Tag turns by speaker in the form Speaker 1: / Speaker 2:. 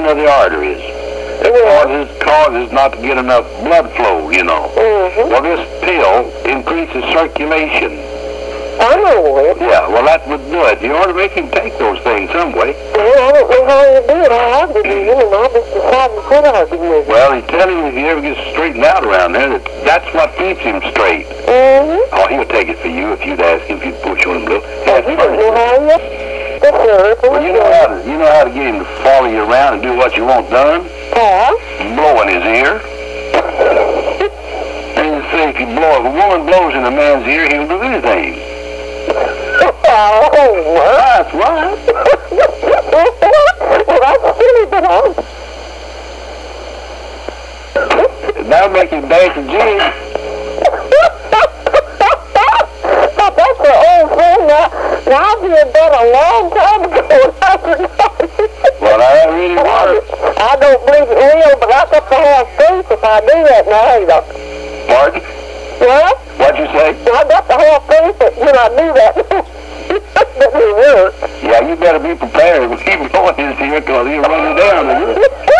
Speaker 1: of the arteries. It causes not to get enough blood flow, you know. Well, this pill increases circulation.
Speaker 2: I know it.
Speaker 1: Yeah, well, that would do it. You ought to make him take those things some way.
Speaker 2: Well, I don't know how you do it. I have to do it, and I just decided to quit arguing.
Speaker 1: Well, he's telling you if he ever gets straightened out around there, that's what keeps him straight. Oh, he'll take it for you if you'd ask him, if you'd push on him a little.
Speaker 2: You don't know how you...
Speaker 1: Well, you know how to get him to follow you around and do what you want done? Blow in his ear. And you say if a woman blows in a man's ear, he'll do anything. That's right.
Speaker 2: Well, that's silly, but
Speaker 1: that'll make him dance and jig.
Speaker 2: That's the old thing. Now, I did that a long time ago.
Speaker 1: Well, that really works.
Speaker 2: I don't believe it will, but I got to have faith if I do that now, either.
Speaker 1: Pardon?
Speaker 2: What?
Speaker 1: What'd you say?
Speaker 2: I got to have faith that when I do that, it will work.
Speaker 1: Yeah, you better be prepared to keep blowing his ear because he'll run you down.